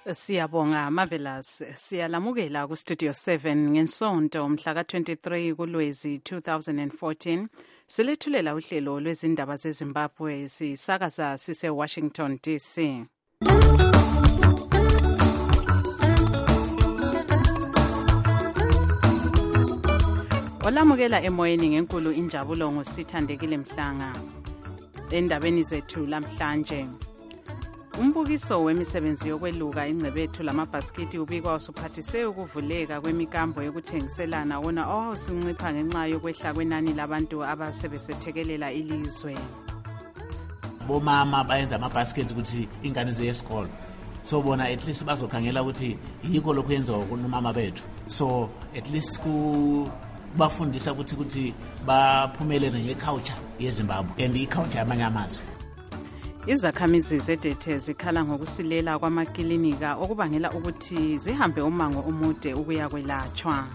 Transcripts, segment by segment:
Siyabonga Marvelous. Siyalamukela ku Studio 7 ngensonto mhla ka-23 kuLwezi 2014. Silethulela uhlelo lwezindaba zeZimbabwe sisakaza sise Washington DC. Olamukela emoyeni ngenkulu injabulo ngosithandekile Mhlanga. Endabeni zethu lamhlanje, umbukiso wemisebenzi yokweluka ingcebethu lamabhasikiti ubikwa usuphathise ukuvuleka kwemikambo yokuthengiselana wona owawusincipha ngenxa yokwehla kwenani labantu abasebesethekelela ilizwe. Bomama bayenza amabhasikiti ukuthi ingane zesikole, so bona at least bazokhangela ukuthi yiko lokho yenziwa kunomama bethu, so at least bafundisa ukuthi baphumelele ngeculture yeZimbabwe and iculture yamanye amazwe. Izakhamizi zedethe zikhala ngokusilela kwamakilinika okubangela ukuthi zihambe umango omude ukuya kwelatshwa.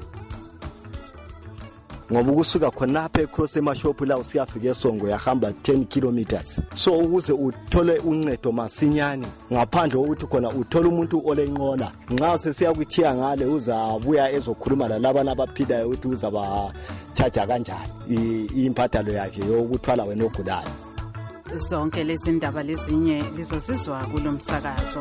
Ngoba ukusuka khonapha ecross emashop la usiyafika eSongo yahamba 10 kilometers, so ukuze uthole uncedo masinyane ngaphandle ukuthi khona uthola umuntu olenqola nxa sesiya kuthiya ngale uzabuya ezokhuluma lalabana abaphilayo ukuthi uzaba charge kanjani imphathalo yakhe yokuthwala wena ogulayo. Zonke lezi ndaba lezinye lizozizwa kulomsakazo.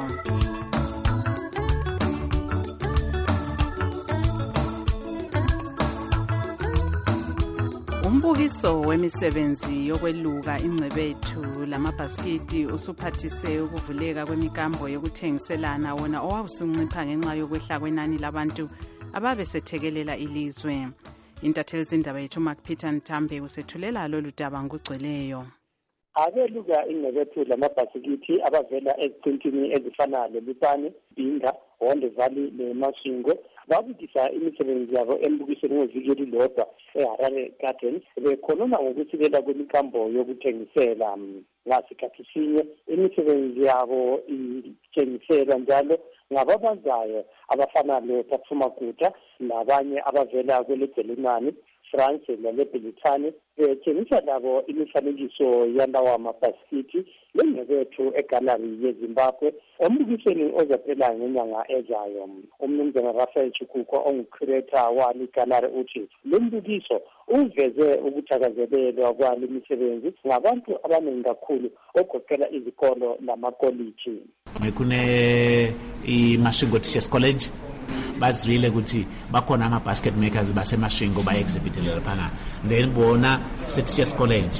Umbukiso wemisebenzi yokweluka ingcebethu lamabhasikiti usuphathise ukuvuleka kwemikambo yokuthengiselana wona owawusincipha ngenxa yokwehla kwenani labantu ababesethekelela ilizwe. Intatheli zindaba yethu Mark Peter Ntambe usethulela lolu daba ngokugcweleyo. Abeluka ingcebethu lamabhasikiti abavela eziqintini ezifana leLupane, Binga, Wonde Valley neMasvingo babukisa imisebenzi yabo embukisweni weviki elilodwa eHarare Gardens bekhonona ngokusilela kwemikambo yokuthengisela. Ngasikhathi sinye imisebenzi yabo ithengiselwa njalo ngababazayo abafana loTathuma Guta nabanye abavela kweleDelimani, France laleBelitane betshengisa labo imifanekiso yalawa amabhasikiti lengcebethu egallery yeZimbabwe embukisweni ozaphela ngenyanga ezayo. Umnumzana Rafael Chikuko ongu-curator wali gallery uthi lo mbukiso uveze ukuthakazelelwa kwale misebenzi ngabantu abaningi kakhulu ogoqela izikolo namakoliji. Ngekune iMasvingo Teachers College bazwile ukuthi bakhona ama-basket makers baseMasvingo ba-exhibitele laphana, then bona se-Teachers College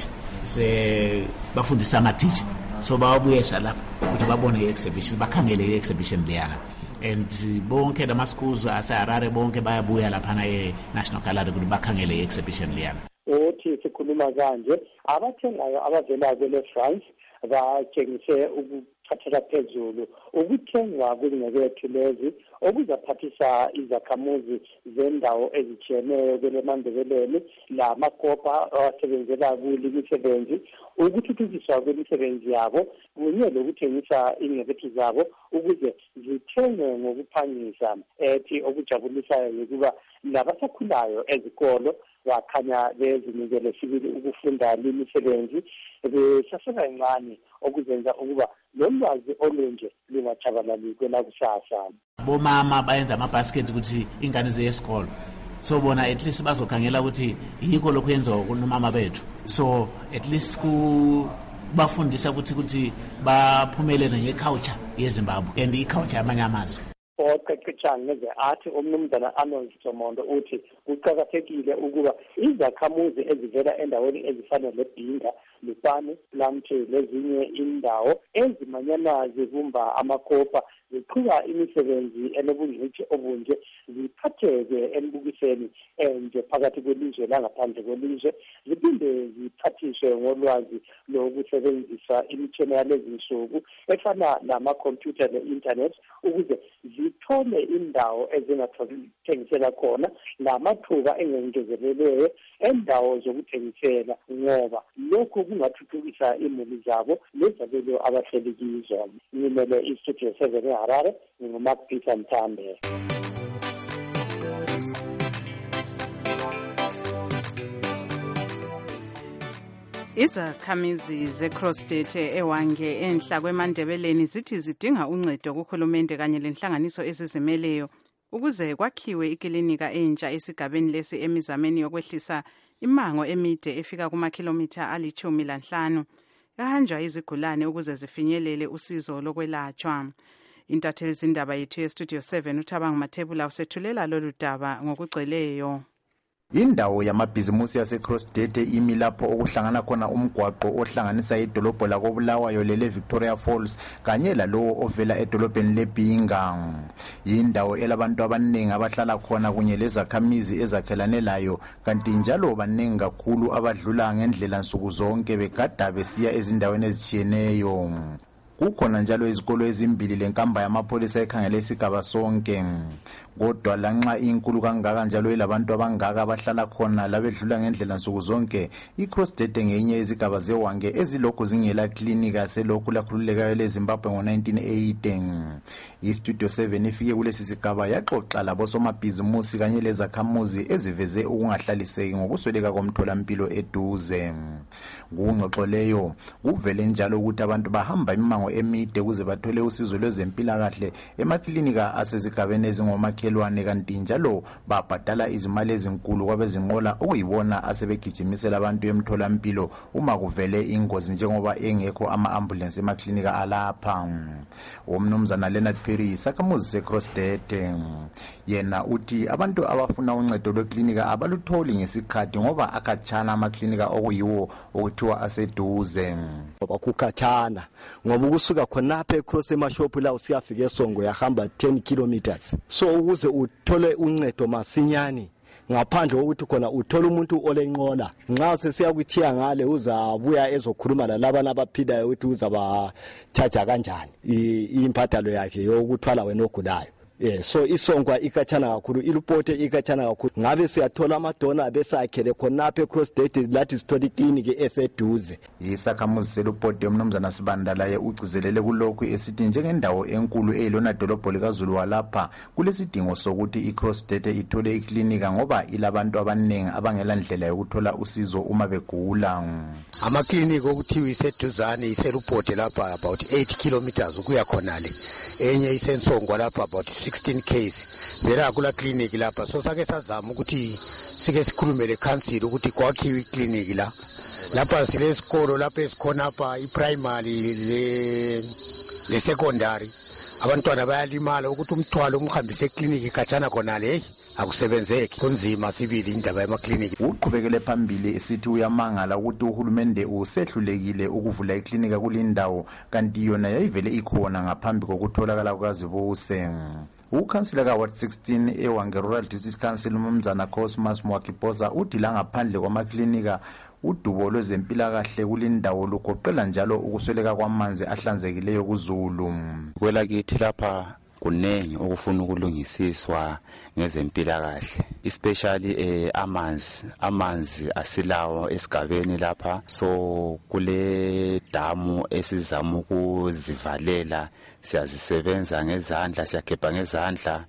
bafundisa ama-teacher, so bawabuyesa lapho ukuthi babone i-exhibition, bakhangele i-exhibition leyana, and bonke lama-schools ase-Harare bonke bayabuya laphana e-National Gallery ukuthi bakhangele i-exhibition leyana. Uthi sikhuluma kanje abathengayo abavela kwele-France batshengise ukuthathela phezulu ukuthengwa kwengcebethu lezi okuzaphathisa izakhamuzi zendawo ezitshiyeneyo kweleMandebeleni lamakopa awasebenzela kule misebenzi, ukuthuthukiswa kwemisebenzi yabo kunye lokuthengisa ingcebethu zabo ukuze zithengwe ngokuphangisa. Ethi okujabulisayo yokuba labasakhulayo ezikolo bakhanya bezinikele sibili ukufunda lemisebenzi besasebancane okuzenza ukuba lolwazi olunje lungatshabalali kwelakusasa. Bomama bayenza amabhasikiti ukuthi ingane zesikole, so bona at least bazokhangela ukuthi yiko lokho yenziwa kunomama bethu, so at least bafundisa ukuthi baphumelele ngeculture yeZimbabwe and iculture yamanye amazwe. Oqeqetshayo ngeze athi umnumzana Arnold Somondo uthi kuqakathekile ukuba izakhamuzi ezivela endaweni ezifana leBinga, Lupane, Blantyre lezinye indawo ezimanyana zibumba amakopa ziqhuba imisebenzi enobungcitshi obunje ziphatheke embukiseni enje phakathi kwelizwe langaphandle kwelizwe, ziphinde ziphathiswe ngolwazi lokusebenzisa imitshina yalezi nsuku efana namakhompyutha le-internet ukuze zithole indawo ezingathengisela khona namathuba engengezelelweyo endawo zokuthengisela, ngoba lokhu kungathuthukisa imuli zabo lezabelo abahleli kizo. Ngimele iStudio 7 eHarare, nginguMark Peter Ntambe. Izakhamizi ze-Crosstet ewange enhla kwemandebeleni zithi zidinga uncedo kuhulumende kanye lenhlanganiso ezizimeleyo ukuze kwakhiwe ikilinika entsha esigabeni lesi emizameni yokwehlisa imango emide efika kumakhilomitha ali-15 yahanjwa izigulane ukuze zifinyelele usizo lokwelatshwa. Intatheli zindaba yethu ye-Studio 7 uThabang Mathebula usethulela lolu daba ngokugcweleyo. Indawo yamabhizimusi yase-Crosstet imi lapho okuhlangana khona umgwaqo ohlanganisa idolobho lakoBulawayo le-Victoria Falls kanye lalowo ovela edolobheni leBinga. Yindawo elabantu abaningi abahlala khona kunye lezakhamizi ezakhelane layo, kanti njalo baningi kakhulu abadlula ngendlela nsuku zonke begada besiya ezindaweni ezitshiyeneyo. Kukhona njalo izikolo ezimbili lenkamba yamapholisa ekhangele isigaba sonke. Kodwa lanxa inkulu kangaka njalo elabantu abangaka abahlala khona labedlula ngendlela nsuku zonke, iCrosstet ngenye izigaba zewange ezilokhu zingela klinika selokhu lakhululekayo leZimbabwe ngo-1980. iStudio 7 ifike kulesi sigaba yaxoxa labosomabhizimusi kanye lezakhamuzi eziveze ukungahlaliseki ngokusweleka komtholampilo eduze. Kungxoxo leyo kuvele njalo ukuthi abantu bahamba imango emide ukuze bathole usizo lwezempilakahle emaklinika asezigabeni ezingomakhelwane, kanti njalo babhadala izimali ezinkulu kwabezinqola okuyibona asebegijimisela abantu emtholampilo uma kuvele ingozi njengoba engekho ama-ambulance emaklinika alapha. Umnumzana Leonard Perry isakhamuzi se-Crosstet yena uthi abantu abafuna uncedo lweklinika abalutholi ngesikhathi ngoba akhatshana amaklinika okuyiwo okuthiwa aseduze. Kukhatshana ngoba ukusuka khonapha ecross emashophu la usiyafika eSongo yahamba 10 kilometers. So ukuze uthole uncedo masinyani ngaphandle ukuthi khona uthola umuntu olenqola nxa sesiya kuthiya ngale uzabuya ezokhuluma lalabana abaphidayo ukuthi uzaba charge kanjani imphathalo yakhe yokuthwala wena ogulayo. So iSongwa ikhatshana kakhulu, iLupote ikhatshana kakhulu. Ngabe siyathola amadona besakhele khonapha eCrosstet lathi sithola ikliniki eseduze. Isakhamuzi seLupote umnumzana Sibandalaye ugcizelele kulokhu esithi njengendawo enkulu eyilona dolobho likaZulu walapha kulesidingo sokuthi iCrosstet ithole iklinika ngoba ilabantu abaningi abangela ndlela yokuthola usizo uma begula. Amakliniki okuthiwa iseduzane iseLupote lapha about 8 kilometers ukuya khonale, enye iseNsongwa lapha about 16 k's. Vera kula clinic lapha, so sake sazama ukuthi sike sikhulume le council ukuthi kwakhiwe ikliniki lapha sile sikolo lapha esikhona apha iprimary le secondary. Abantwana bayalimala ukuthi umthwalo umhambise ekliniki khatshana khonale akusebenzeki, kunzima sibili indaba yamakliniki. Uqhubekele phambili esithi uyamangala ukuthi uhulumende usehlulekile ukuvula iklinika kulindawo kanti yona yayivele ikhona ngaphambi kokutholakala kukaZibuse. Ukhansila kaWard 16 ewange Rural District Council umnumzana Cosmas Mwakiposa uthi la ngaphandle kwamaklinika udubo lwezempilakahle kulindawo lugoqela njalo ukusweleka kwamanzi ahlanzekileyo kuZulu. Kwelakithi lapha kunengi okufuna ukulungisiswa ngezempilakahle, especially amanzi asilawo esigabeni lapha. So kule damu esizama ukuzivalela, siyazisebenza ngezandla, siyagebha ngezandla.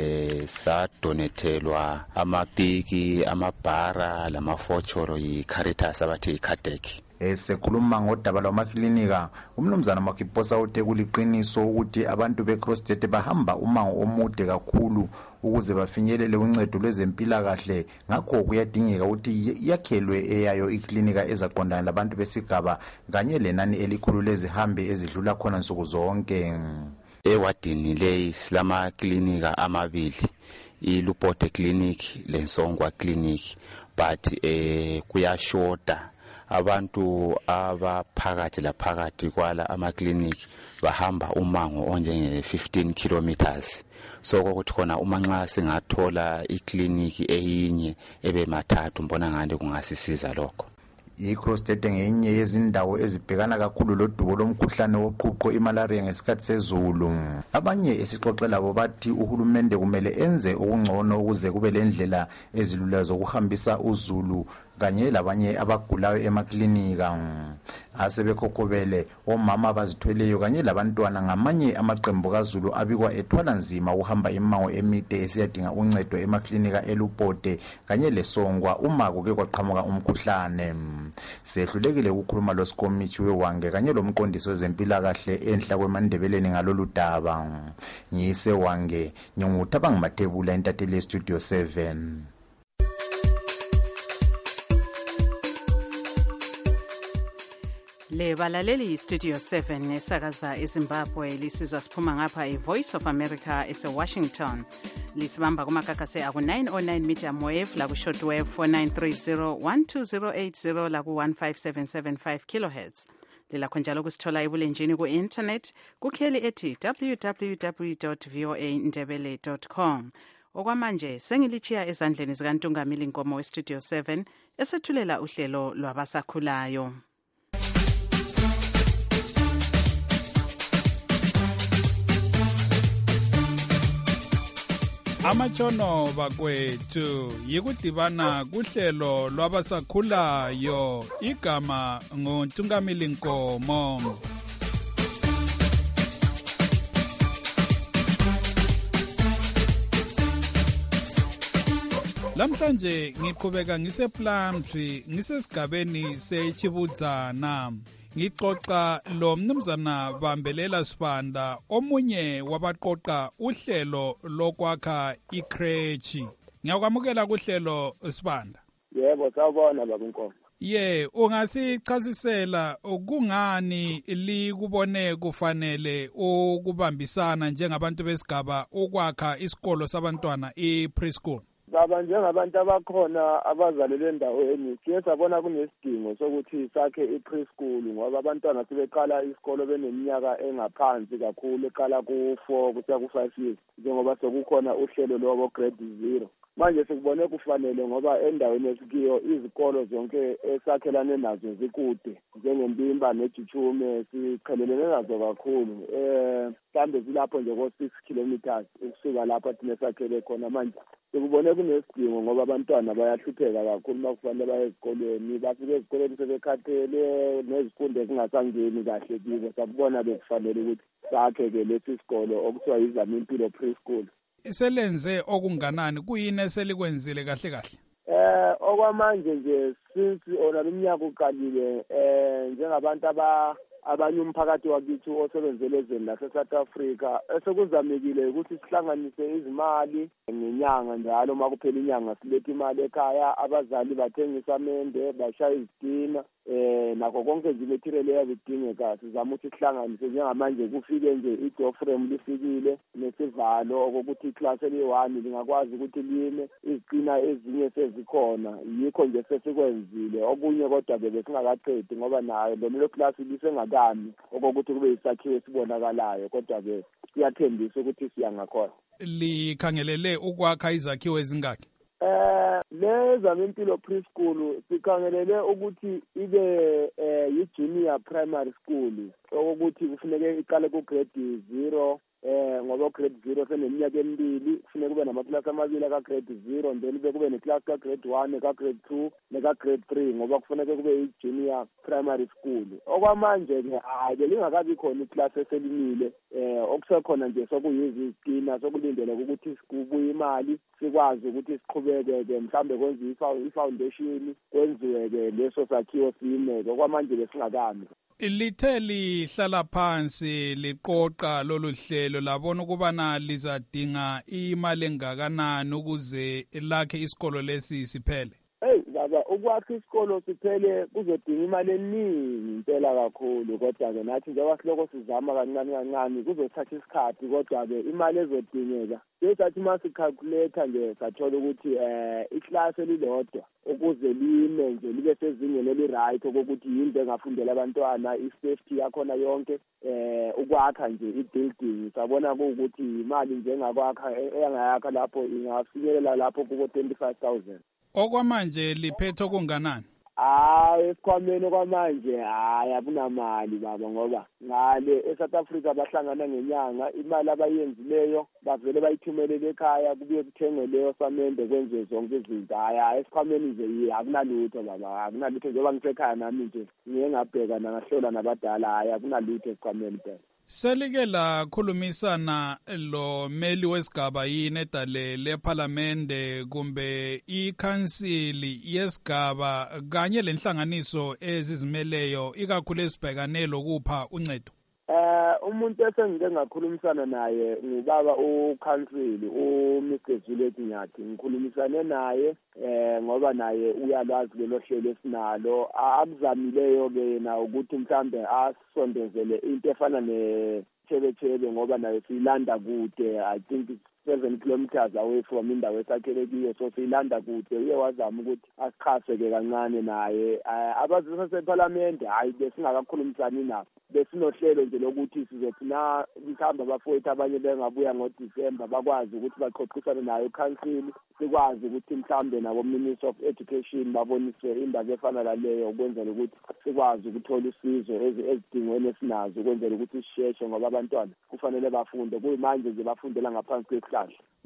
Sadonethelwa amapiki, amabhara lamafotshoro yiCaritas abathi yiCadec. Esekhuluma ngodaba lwamaklinika umnumzana Makiposa uthe kuliqiniso ukuthi abantu beCrosstet bahamba umango omude kakhulu ukuze bafinyelele uncedo lwezempilakahle, ngakho kuyadingeka ukuthi yakhelwe eyayo iklinika ezaqondana labantu besigaba kanye lenani elikhulu lezihambi ezidlula khona nsuku zonke. Ewadini leyi silama klinika amabili, iLupote Clinic leNsongwa Clinic, but kuyashota abantu abaphakathi laphakathi kwala amakliniki bahamba umango onjenge 15 kilometers. So ukuthi khona uma nxa singathola ikliniki eyinye ebemathathu mbona ngani kungasisiza lokho. iCrosstet ngenye yezindawo ezibhekana kakhulu lodubo lomkhuhlane woqhuqho imalaria ngesikhathi sezulu. Abanye esixoxe labo bathi uhulumende kumele enze okungcono ukuze kube lendlela ezilula zokuhambisa uZulu kanye labanye abagulayo emaklinika. Asebekhokobele omama abazithweleyo kanye labantwana ngamanye amaqembu kaZulu abikwa ethwala nzima uhamba imango emide esiyadinga uncedo emaklinika eLupote kanye leSongwa uma kuke kwaqhamuka umkhuhlane. Sehlulekile ukukhuluma loSikomichi weWange kanye lomqondisi wezempilakahle enhla kweMandebeleni ngalolu daba. Ngiyise Wange nginguthabanga Mathebula entateli Studio 7. Le balaleli Studio 7 esakaza eZimbabwe lisizwa siphuma ngapha eVoice of America eseWashington. Lisibamba kumakakase aku-909 medium wave laku shortwave 4930 12080 laku 15775 kilohertz. Lilakho njalo kusithola ebulenjini ku-internet kukheli ethi www.voandebele.com. Okwamanje sengilichiya ezandleni zikaNtungamili Nkomo weStudio 7 esethulela uhlelo lwabasakhulayo. Amachono bakwethu yikudibana kuhlelo lwabasakhulayo igama ngoNtungamili Nkomo. Lamhlanje ngiqhubeka ngisePlumtree ngisesigabeni seChibudzana. Ngixoxa lo mnumzana Bambelela Sibanda omunye wabaqoqa uhlelo lokwakha ikrechi. Ngiyakwamukela kuhlelo Sibanda. Yebo sawubona baba Nkomo. Ungasichasisela kungani likubone kufanele ukubambisana njengabantu besigaba ukwakha isikolo sabantwana i-preschool? Baba njengabantu abakhona abazalelwe endaweni siye sabona kunesidingo sokuthi sakhe i-preschool ngoba abantwana sebeqala isikolo beneminyaka engaphansi kakhulu eqala ku-4 kusiya ku-5 years njengoba sekukhona uhlelo lobo grade 0. Manje sikubone kufanele ngoba endaweni esikiyo izikolo zonke esakhelane nazo zikude njengempimba neJuchume siqhelelene nazo kakhulu mhlambe zilapho nje ko-6 kilometers ukusuka lapha thina sakhele khona. Manje sikubone kunesidingo ngoba abantwana bayahlupheka kakhulu makufanele baye ezikolweni bafike ezikolweni sebekhathele nezifundo ezingasangeni kahle kibo. Sakubona bekufanele ukuthi sakhe-ke lesi sikolo okuthiwa yiZamimpilo Preschool. Selenze okunganani kuyini eselikwenzile kahle kahle? Okwamanje nje since ona leminyaka uqalile njengabantu abanye umphakathi wakithi osebenzele ezweni lase-South Africa esekuzamekile ukuthi sihlanganise izimali ngenyanga njalo makuphela inyanga silethe imali ekhaya abazali bathengisa amende bashaya izitina nakho konke nje material eyazidingeka sizama ukuthi sihlanganise. Njengamanje kufike nje i-door frame lifikile nesivalo okokuthi iclass eli-1 lingakwazi ukuthi lime izitina ezinye sezikhona yikho nje sesikwenzile okunye kodwa besingakaqedi ngoba nayo lelo class lisengakami okokuthi kube isakhiwo esibonakalayo kodwa-ke siyathembisa ukuthi siyangakhona. Likhangelele ukwakha izakhiwo ezingaki? Lezamimpilo Preschool sikhangelele ukuthi ibe yi-junior primary school okokuthi kufuneke iqale ku-grade 0 ngoba grade 0 seneminyaka emibili kufuneka kube namaklasi amabili ka-grade 0 then kube neclass ka-grade 1 ka-grade 2 neka-grade 3 ngoba kufuneka kube yi-junior primary school. Okwamanje-ke hayi lingakabi khona iclass eselimile okusekhona nje sokuyizitina sokulindeleka ukuthi kubuye imali sikwazi ukuthi siqhubeke-ke mhlawumbe kwenziwe i-foundation kwenziwe-ke leso sakhiwo siyimeke. Okwamanje besingakami. Lithe lihlala phansi liqoqa lolu hlelo labona ukubana lizadinga imali engakanani ukuze lakhe isikolo lesi siphele? Baba ukwakha isikolo siphele kuzodinga imali eningi impela kakhulu kodwa-ke nathi njengoba siloko sizama kancane kancane kuzothatha isikhathi kodwa-ke imali ezodingeka sesathi uma sicalculate nje sathola ukuthi iklasi elilodwa ukuze lime nje libe sezingeni eli-right okokuthi yinto engafundela abantwana i-safety yakhona yonke ukwakha nje i-building sabona kuwukuthi imali njengakwakha engayakha lapho ingafinyelela lapho kuko 25,000. Okwamanje liphethe okunganani? esikhwameni kwamanje akunamali baba, ngoba ngale eSouth Africa bahlangana ngenyanga, imali abayenzileyo bavele bayithumelele ekhaya kubuye kuthengwe leyo samende kwenziwe zonke izinto. Esikhwameni nje akunalutho baba, akunalutho. Njengoba ngisekhaya nami nje ngiye ngabheka ngahlola nabadala, akunalutho esikhwameni phela. Selike lakhulumisana lo meli wesigaba yini edale lephalamende kumbe ikhansili yesigaba kanye lenhlanganiso ezizimeleyo ikakhulu ezibhekane lokupha uncedo? Umuntu esengike ngakhulumisana naye ngubaba ukhansili uMr Juliet Nyathi. Ngikhulumisane naye ngoba naye uyalwazi lelo hlelo esinalo. Akuzamileyo ke yena ukuthi mhlambe asondezele into efana nechebechebe ngoba naye siyilanda kude. I think 7 kilometers away from indawo esakhele kiyo, so siyilanda kude. Uye wazama ukuthi asikhaseke kancane naye. Abazisa sephalamende besingakakhulumisani nabo, besinohlelo nje lokuthi sizothina mhlawumbe abafowethu abanye bengabuya ngoDisemba bakwazi ukuthi baxoxisane nayo ikhansili, sikwazi ukuthi mhlawumbe nabo Minister of Education baboniswe indaba efana naleyo, ukwenzela ukuthi sikwazi ukuthola usizo ezidingweni esinazo, ukwenzela ukuthi sisheshe ngoba abantwana kufanele bafunde. Kuyimanje nje bafundela ngaphansi kwesihlahla.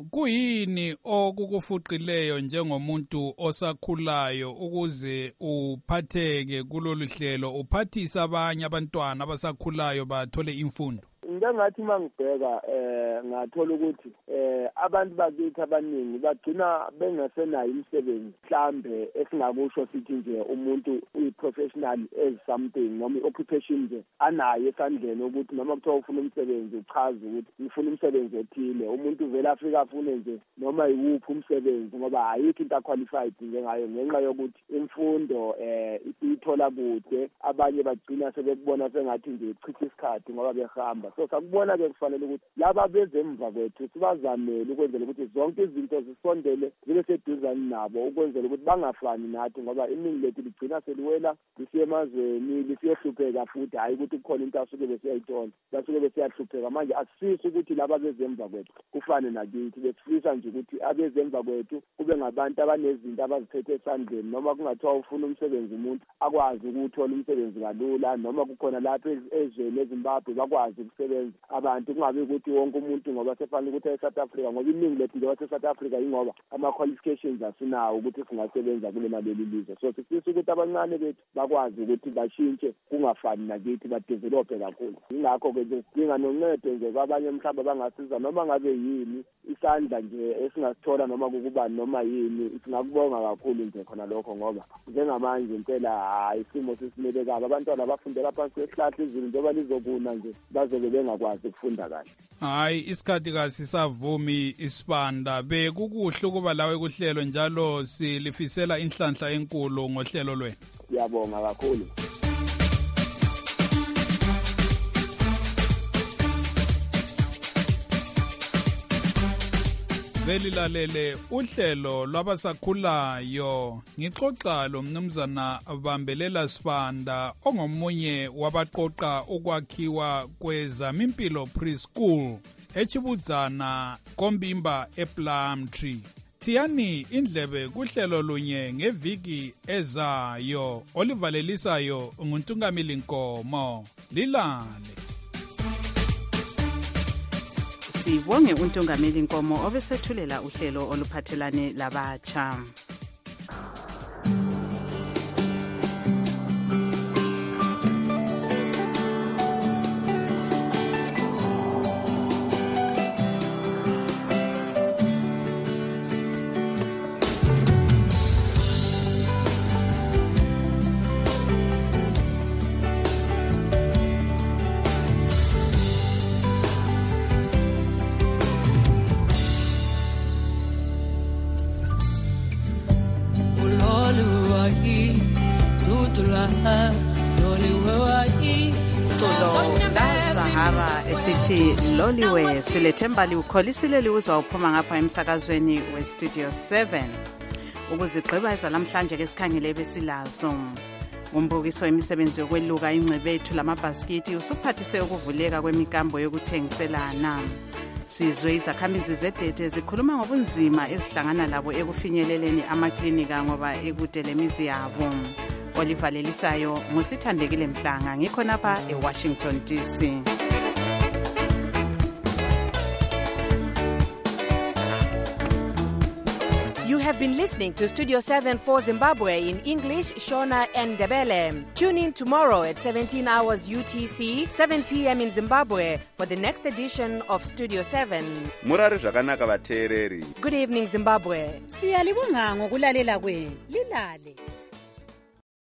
Kuyini okukufuqileyo njengomuntu osakhulayo ukuze uphatheke kulolu hlelo, uphathisa abanye abantwana abasakhulayo bathole imfundo? Ngathi mangibheka ngathola ukuthi abantu bakithi abaningi bagcina bengasenayo imisebenzi mhlambe esingakusho sithi nje umuntu uyi-professional as something noma i-occupation nje anayo esandleni ukuthi noma kuthiwa ufuna umsebenzi uchaza ukuthi ngifuna umsebenzi othile. Umuntu vele afika afune nje noma yiwuphi umsebenzi ngoba ayikho into qualified njengayo ngenxa yokuthi imfundo ithola kude. Abanye bagcina sebekubona sengathi nje chitha isikhathi ngoba behamba. So sakubona ke kufanele ukuthi laba bezemva kwethu sibazamele ukwenzela ukuthi zonke izinto zisondele zibe seduzane nabo, ukwenzela ukuthi bangafani nathi ngoba iningi lethu ligcina seliwela lisiye emazweni lisiyehlupheka futhi. Hayi ukuthi kukhona into asuke besiyayithola, basuke besiyahlupheka. Manje asifisi ukuthi laba bezemva kwethu kufane nakithi, besifisa nje ukuthi abezemva kwethu kube ngabantu abanezinto abaziphethe esandleni, noma kungathiwa ufuna umsebenzi umuntu akwazi ukuthola umsebenzi kalula, noma kukhona lapha ezweni eZimbabwe bakwazi ukusebenza abantu, kungabi ukuthi wonke umuntu ngoba sefanele ukuthi eSouth Africa, ngoba iningi lethu nje waseSouth Africa yingoba ama-qualifications asinawo ukuthi singasebenza kulona leli lizwe. So sifisa ukuthi abancane bethu bakwazi ukuthi bashintshe, kungafani nakithi, badevelophe kakhulu. Yingakho-ke nje sidinga noncedo nje kwabanye mhlawumbe bangasiza noma ngabe yini, isandla nje esingasithola noma kukubani noma yini. Singakubonga kakhulu nje khona lokho ngoba njengamanje impela isimo sesimebekayo. Abantwana bafundela phansi kwesihlahla, izulu njengoba lizokuna nje bazobe bengakwazi ukufunda kahle. Hayi, isikhathi kasisavumi isibanda. Bekukuhle ukuba lawe kuhlelo njalo silifisela inhlanhla enkulu ngohlelo lwenu. Siyabonga kakhulu. Belilalele uhlelo lwabasakhulayo. Ngixoxa lo mnumzana Bambelela Sibanda ongomunye wabaqoqa ukwakhiwa kwezamimpilo preschool eChibudzana Kombimba ePlumtree. Thiyani indlebe kuhlelo lunye ngeviki ezayo olivalelisayo nguNtungamili Nkomo. Lilale. Sibonge uNtungamili Nkomo obesethulela uhlelo oluphathelane labatsha. Esithi loliwe silethemba liukholisile liuzwa uphuma ngapha emsakazweni weStudio 7 ukuzigqiba ezalamhlanje ke sikhangele besilazo umbukiso wemisebenzi yokweluka ingcebethu lamabhaskiti usuphathise ukuvuleka kwemikambo yokuthengiselana. Sizwe izakhamizi zedede zikhuluma ngobunzima ezihlangana labo ekufinyeleleni amaklinika ngoba ekude lemizi yabo. olivalelisayo ngusithandekile Mhlanga, ngikhonapha eWashington DC. You have been listening to Studio 7 for Zimbabwe in English, Shona and Ndebele. Tune in tomorrow at 17 hours UTC, 7 p.m. in Zimbabwe for the next edition of Studio 7. Murari zvakanaka vateereri. Good evening, Zimbabwe. Siyalibonga ngokulalela kwenu. Lilale.